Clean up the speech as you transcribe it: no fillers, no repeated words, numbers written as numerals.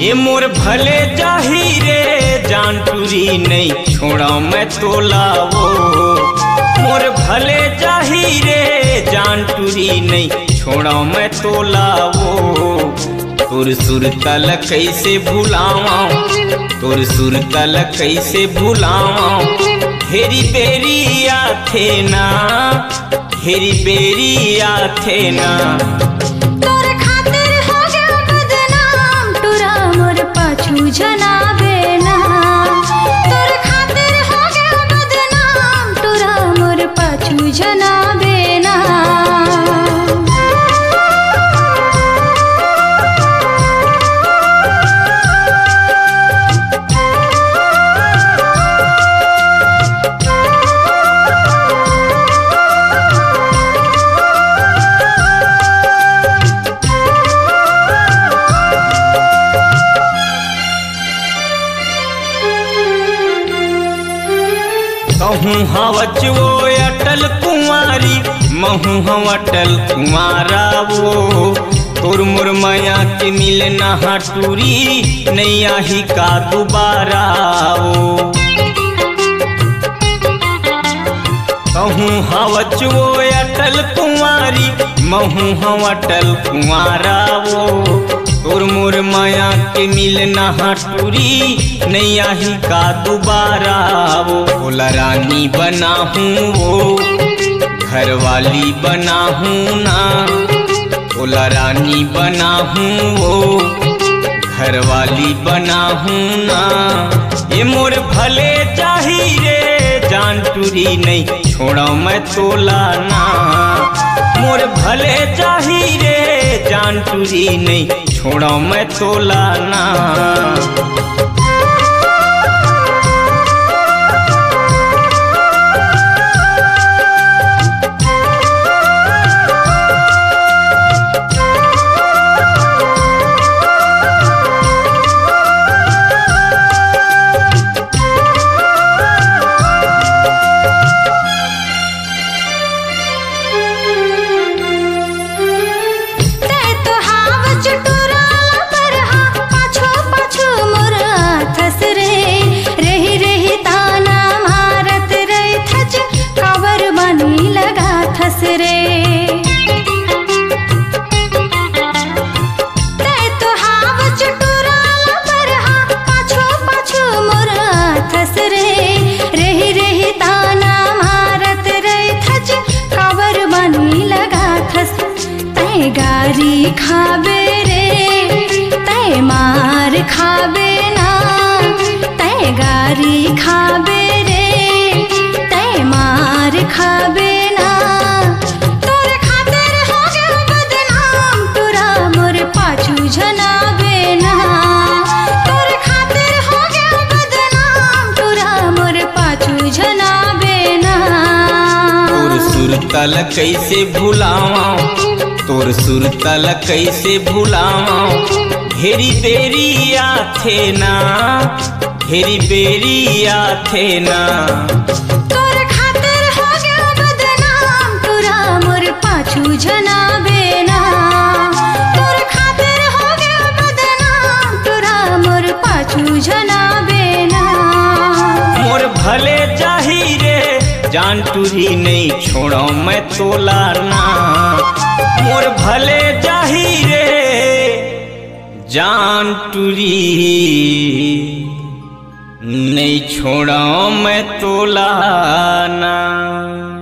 ये मोर भले जाही रे जान टूरी नहीं छोड़ा मैं तोला वो। मोर भले जाही रे जान टूरी नहीं छोड़ा मैं तोला वो। तुर सुर तल कैसे भुलावा, तुर सुर तल कैसे भुलावा। हेरी बेरी आथे ना, हेरी बेरी आथे ना। तोर खातिर हो गया बदनाम टूरा मोर पाछू जनाबे ना। तोर खातिर हो गया बदनाम टूरा मोर पाछू जनाबे ना। कहूँ हवच वो अटल कुंवारी, महू हम अटल कुंवारा वो। तोर मोर माया के मिलना टूरी नैया ही का दोबारा वो। कहूँ हवच वो अटल कुंवारी, महू हम अटल कुंवारा वो। तोर मोर माया के मिलना टूरी नैया ही का दोबारा वो। बोला रानी बना हूँ वो घरवाली बना हूँ ना। बोला रानी बना हूँ वो घरवाली बना हूँ ना। ये मोर भले चाही रे जान टूरी नहीं छोड़ा मैं तोला ना। मोर भले चाही रे जान टूरी नहीं छोड़ा मैं तोला ना। गारी खाबे रे तय मार खाबे ना। तय गारी खाबे रे तय मार खाबे ना। तोर खातिर हो गया बदनाम टूरा मोर पाछू जनाबे ना। तोर खातिर हो गया बदनाम टूरा मोर पाछू जनाबे ना। तोर सुर तल कैसे भुलावा, तोर सुर तल कैसे भुलावा। हेरी बेरी आथे ना, हेरी बेरी आथे ना। तोर खातिर हो गया बदनाम टूरा मोर पाछू जनाबे ना। तोर खातिर हो गया बदनाम टूरा मोर पाछू जनाबे ना। मोर भले चाही रे जान टूरी नहीं छोड़ा मैं तोला ना। मोर भले जाही रे जान टूरी नहीं छोड़ा मैं तोला ना।